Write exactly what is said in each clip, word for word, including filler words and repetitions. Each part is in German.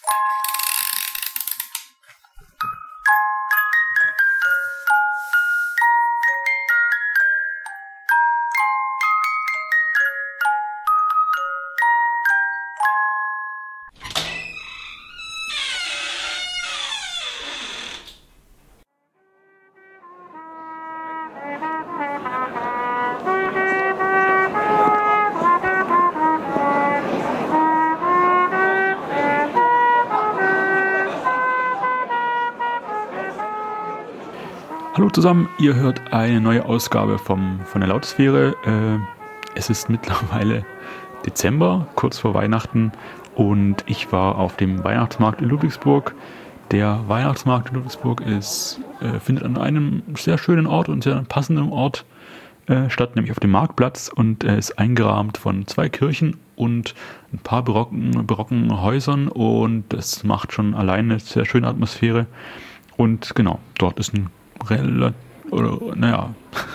Hallo zusammen, ihr hört eine neue Ausgabe vom, von der Lautsphäre. Äh, es ist mittlerweile Dezember, kurz vor Weihnachten, und ich war auf dem Weihnachtsmarkt in Ludwigsburg. Der Weihnachtsmarkt in Ludwigsburg ist, äh, findet an einem sehr schönen Ort und sehr passenden Ort äh, statt, nämlich auf dem Marktplatz, und äh, ist eingerahmt von zwei Kirchen und ein paar barocken, barocken Häusern, und das macht schon alleine eine sehr schöne Atmosphäre. Und genau, dort ist ein relativ, oder naja,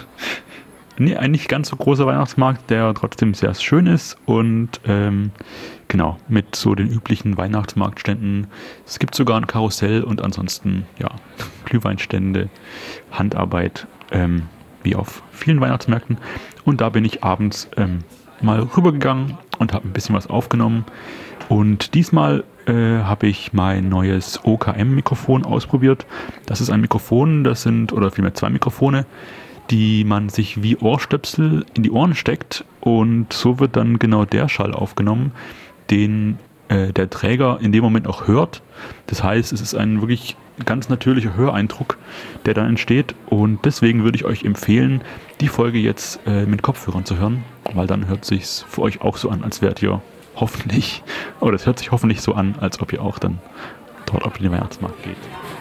nee, ein nicht ganz so großer Weihnachtsmarkt, der trotzdem sehr schön ist und ähm, genau, mit so den üblichen Weihnachtsmarktständen. Es gibt sogar ein Karussell und ansonsten, ja, Glühweinstände, Handarbeit, ähm, wie auf vielen Weihnachtsmärkten. Und da bin ich abends ähm, mal rübergegangen und habe ein bisschen was aufgenommen. Und diesmal äh, habe ich mein neues O K M-Mikrofon ausprobiert. Das ist ein Mikrofon, das sind, oder vielmehr zwei Mikrofone, die man sich wie Ohrstöpsel in die Ohren steckt, und so wird dann genau der Schall aufgenommen, den äh, der Träger in dem Moment auch hört. Das heißt, es ist ein wirklich ganz natürlicher Höreindruck, der dann entsteht, und deswegen würde ich euch empfehlen, die Folge jetzt äh, mit Kopfhörern zu hören, weil dann hört sich's für euch auch so an, als wärt ihr hoffentlich, oder es hört sich hoffentlich so an, als ob ihr auch dann dort auf den Weihnachtsmarkt geht.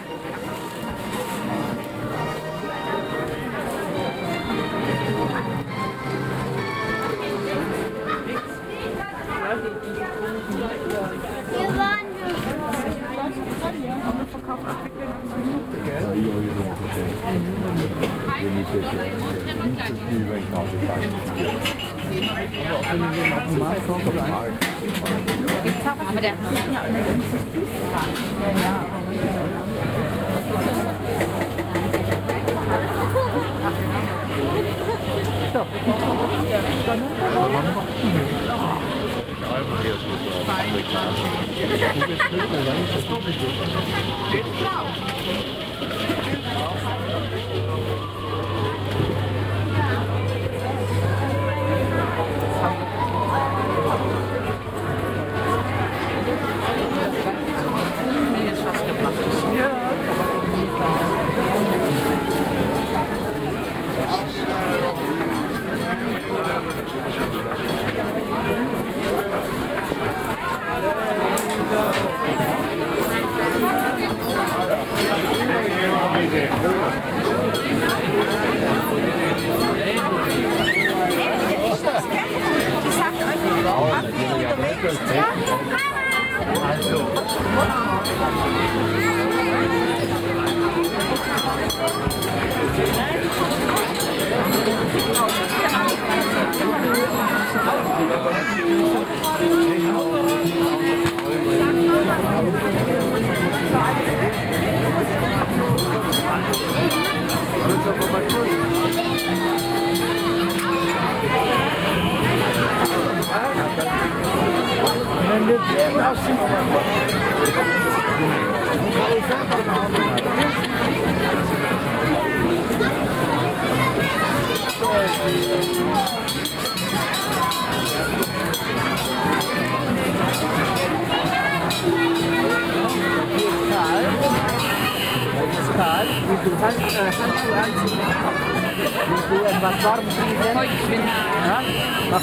Aber der Karl, wie du Hand, äh, Handschuhe anziehen. Wie du etwas warm kriegen. Ja? Mach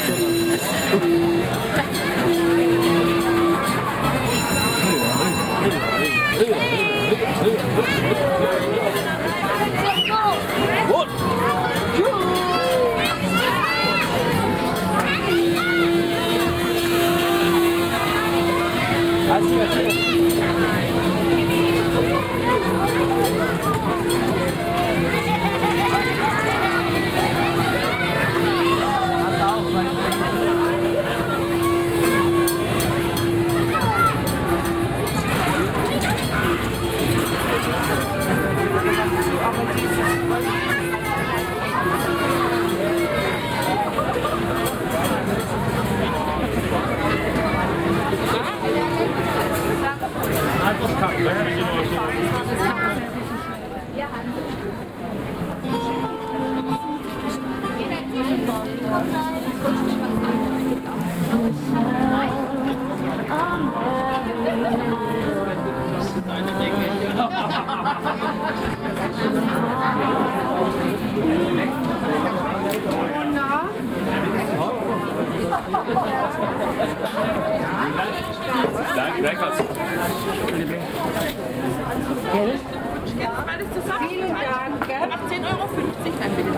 Vielen Dank. achtzehn Euro fünfzig, dann bitte.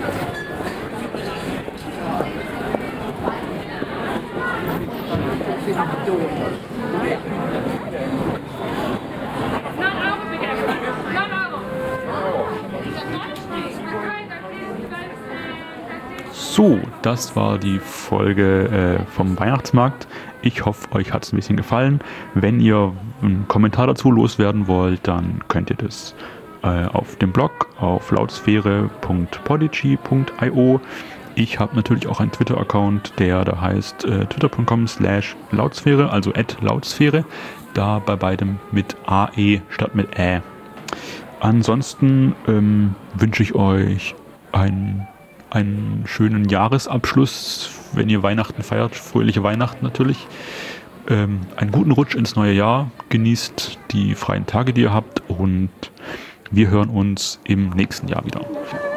So, das war die Folge äh, vom Weihnachtsmarkt. Ich hoffe, euch hat es ein bisschen gefallen. Wenn ihr einen Kommentar dazu loswerden wollt, dann könnt ihr das äh, auf dem Blog auf lautsphäre punkt podigy punkt io. Ich habe natürlich auch einen Twitter-Account, der da heißt äh, twitter punkt com slash lautsphäre, also at lautsphäre, da bei beidem mit A E statt mit Ä. Ansonsten ähm, wünsche ich euch ein einen schönen Jahresabschluss, wenn ihr Weihnachten feiert, fröhliche Weihnachten natürlich, ähm, einen guten Rutsch ins neue Jahr, genießt die freien Tage, die ihr habt, und wir hören uns im nächsten Jahr wieder.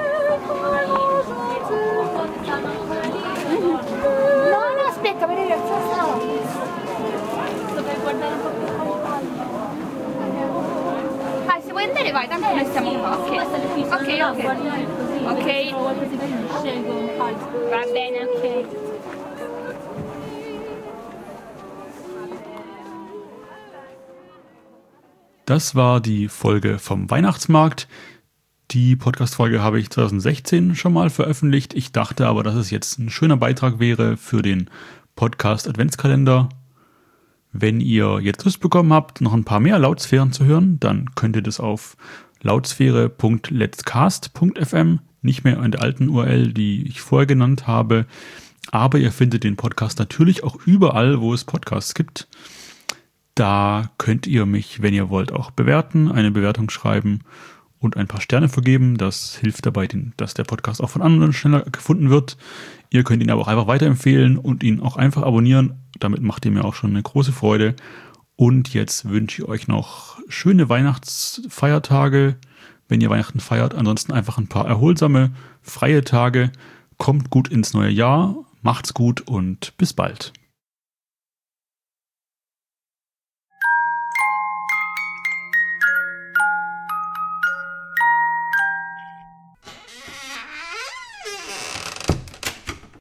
Vai, tanto noi siamo qua. Ok, ok, ok. Ok. Va bene, ok. Das war die Folge vom Weihnachtsmarkt. Die Podcast-Folge habe ich zwanzig sechzehn schon mal veröffentlicht. Ich dachte aber, dass es jetzt ein schöner Beitrag wäre für den Podcast-Adventskalender. Wenn ihr jetzt Lust bekommen habt, noch ein paar mehr Lautsphären zu hören, dann könnt ihr das auf lautsphäre punkt letscast punkt f m, nicht mehr an der alten U R L, die ich vorher genannt habe. Aber ihr findet den Podcast natürlich auch überall, wo es Podcasts gibt. Da könnt ihr mich, wenn ihr wollt, auch bewerten, eine Bewertung schreiben und ein paar Sterne vergeben. Das hilft dabei, dass der Podcast auch von anderen schneller gefunden wird. Ihr könnt ihn aber auch einfach weiterempfehlen und ihn auch einfach abonnieren. Damit macht ihr mir auch schon eine große Freude. Und jetzt wünsche ich euch noch schöne Weihnachtsfeiertage, wenn ihr Weihnachten feiert. Ansonsten einfach ein paar erholsame, freie Tage. Kommt gut ins neue Jahr, macht's gut und bis bald.